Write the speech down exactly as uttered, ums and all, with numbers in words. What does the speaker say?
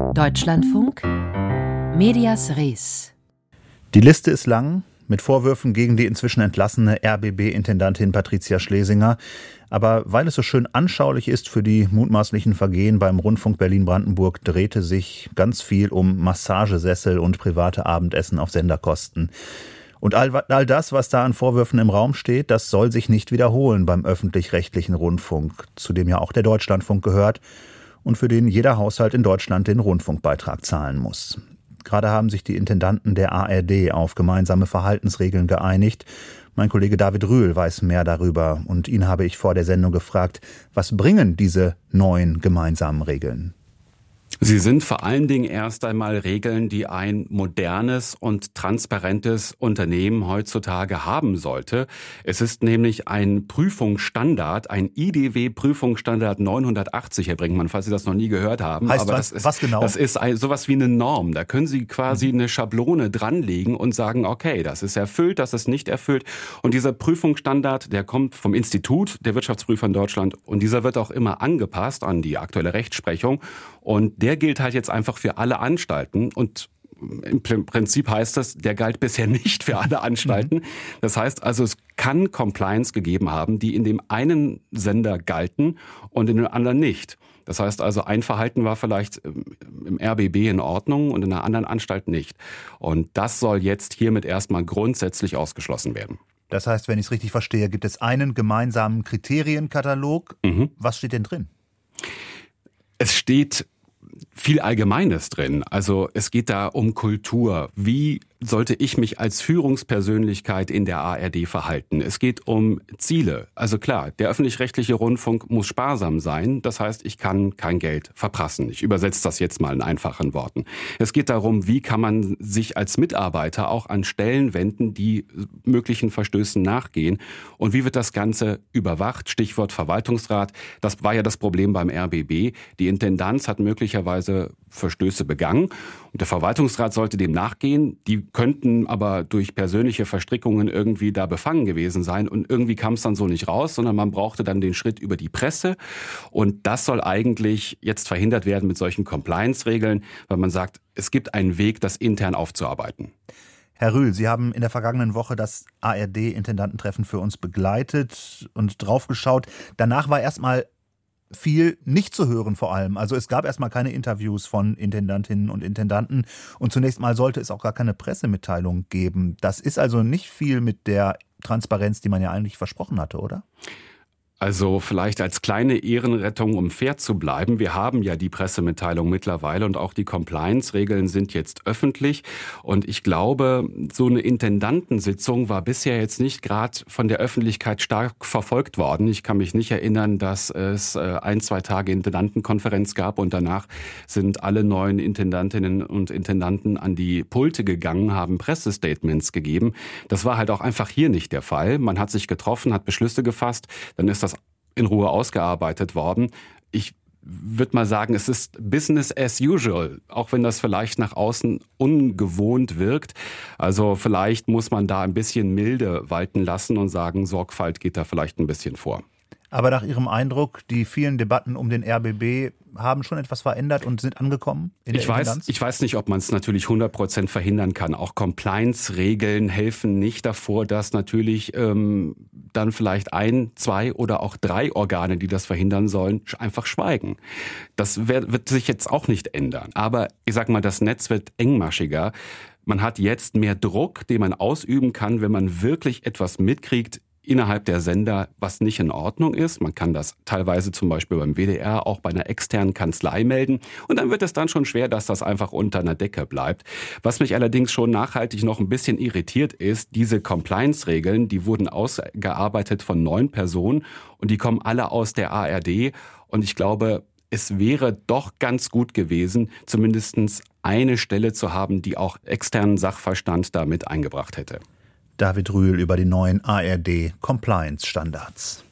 Deutschlandfunk Medias Res. Die Liste ist lang mit Vorwürfen gegen die inzwischen entlassene R B B-Intendantin Patricia Schlesinger. Aber weil es so schön anschaulich ist für die mutmaßlichen Vergehen beim Rundfunk Berlin-Brandenburg, drehte sich ganz viel um Massagesessel und private Abendessen auf Senderkosten. Und all, all das, was da an Vorwürfen im Raum steht, das soll sich nicht wiederholen beim öffentlich-rechtlichen Rundfunk, zu dem ja auch der Deutschlandfunk gehört und für den jeder Haushalt in Deutschland den Rundfunkbeitrag zahlen muss. Gerade haben sich die Intendanten der A R D auf gemeinsame Verhaltensregeln geeinigt. Mein Kollege David Rühl weiß mehr darüber und ihn habe ich vor der Sendung gefragt, was bringen diese neuen gemeinsamen Regeln? Sie sind vor allen Dingen erst einmal Regeln, die ein modernes und transparentes Unternehmen heutzutage haben sollte. Es ist nämlich ein Prüfungsstandard, ein I D W-Prüfungsstandard neunhundertachtzig, Herr Brinkmann, falls Sie das noch nie gehört haben. Heißt Aber was, das ist, was genau? Das ist ein, sowas wie eine Norm. Da können Sie quasi eine Schablone dranlegen und sagen, okay, das ist erfüllt, das ist nicht erfüllt. Und dieser Prüfungsstandard, der kommt vom Institut der Wirtschaftsprüfer in Deutschland und dieser wird auch immer angepasst an die aktuelle Rechtsprechung. Und der gilt halt jetzt einfach für alle Anstalten und im Prinzip heißt das, der galt bisher nicht für alle Anstalten. Das heißt also, es kann Compliance gegeben haben, die in dem einen Sender galten und in dem anderen nicht. Das heißt also, ein Verhalten war vielleicht im R B B in Ordnung und in einer anderen Anstalt nicht. Und das soll jetzt hiermit erstmal grundsätzlich ausgeschlossen werden. Das heißt, wenn ich es richtig verstehe, gibt es einen gemeinsamen Kriterienkatalog. Mhm. Was steht denn drin? Es steht viel Allgemeines drin. Also es geht da um Kultur. Wie sollte ich mich als Führungspersönlichkeit in der A R D verhalten? Es geht um Ziele. Also klar, der öffentlich-rechtliche Rundfunk muss sparsam sein. Das heißt, ich kann kein Geld verprassen. Ich übersetze das jetzt mal in einfachen Worten. Es geht darum, wie kann man sich als Mitarbeiter auch an Stellen wenden, die möglichen Verstößen nachgehen. Und wie wird das Ganze überwacht? Stichwort Verwaltungsrat. Das war ja das Problem beim R B B. Die Intendanz hat möglicherweise Verstöße begangen. Und der Verwaltungsrat sollte dem nachgehen. Die könnten aber durch persönliche Verstrickungen irgendwie da befangen gewesen sein. Und irgendwie kam es dann so nicht raus, sondern man brauchte dann den Schritt über die Presse. Und das soll eigentlich jetzt verhindert werden mit solchen Compliance-Regeln, weil man sagt, es gibt einen Weg, das intern aufzuarbeiten. Herr Rühl, Sie haben in der vergangenen Woche das A R D-Intendantentreffen für uns begleitet und draufgeschaut. Danach war erstmal viel nicht zu hören vor allem. Also es gab erstmal keine Interviews von Intendantinnen und Intendanten und zunächst mal sollte es auch gar keine Pressemitteilung geben. Das ist also nicht viel mit der Transparenz, die man ja eigentlich versprochen hatte, oder? Also vielleicht als kleine Ehrenrettung, um fair zu bleiben. Wir haben ja die Pressemitteilung mittlerweile und auch die Compliance-Regeln sind jetzt öffentlich. Und ich glaube, so eine Intendantensitzung war bisher jetzt nicht gerade von der Öffentlichkeit stark verfolgt worden. Ich kann mich nicht erinnern, dass es ein, zwei Tage Intendantenkonferenz gab und danach sind alle neuen Intendantinnen und Intendanten an die Pulte gegangen, haben Pressestatements gegeben. Das war halt auch einfach hier nicht der Fall. Man hat sich getroffen, hat Beschlüsse gefasst, dann ist das in Ruhe ausgearbeitet worden. Ich würde mal sagen, es ist Business as usual, auch wenn das vielleicht nach außen ungewohnt wirkt. Also vielleicht muss man da ein bisschen Milde walten lassen und sagen, Sorgfalt geht da vielleicht ein bisschen vor. Aber nach Ihrem Eindruck, die vielen Debatten um den R B B haben schon etwas verändert und sind angekommen in der ich weiß, Intendanz? Ich weiß nicht, ob man es natürlich hundert Prozent verhindern kann. Auch Compliance-Regeln helfen nicht davor, dass natürlich ähm, dann vielleicht ein, zwei oder auch drei Organe, die das verhindern sollen, einfach schweigen. Das wird, wird sich jetzt auch nicht ändern. Aber ich sag mal, das Netz wird engmaschiger. Man hat jetzt mehr Druck, den man ausüben kann, wenn man wirklich etwas mitkriegt innerhalb der Sender, was nicht in Ordnung ist. Man kann das teilweise zum Beispiel beim W D R auch bei einer externen Kanzlei melden. Und dann wird es dann schon schwer, dass das einfach unter einer Decke bleibt. Was mich allerdings schon nachhaltig noch ein bisschen irritiert ist, diese Compliance-Regeln, die wurden ausgearbeitet von neun Personen und die kommen alle aus der A R D. Und ich glaube, es wäre doch ganz gut gewesen, zumindest eine Stelle zu haben, die auch externen Sachverstand damit eingebracht hätte. David Rühl über die neuen A R D-Compliance-Standards.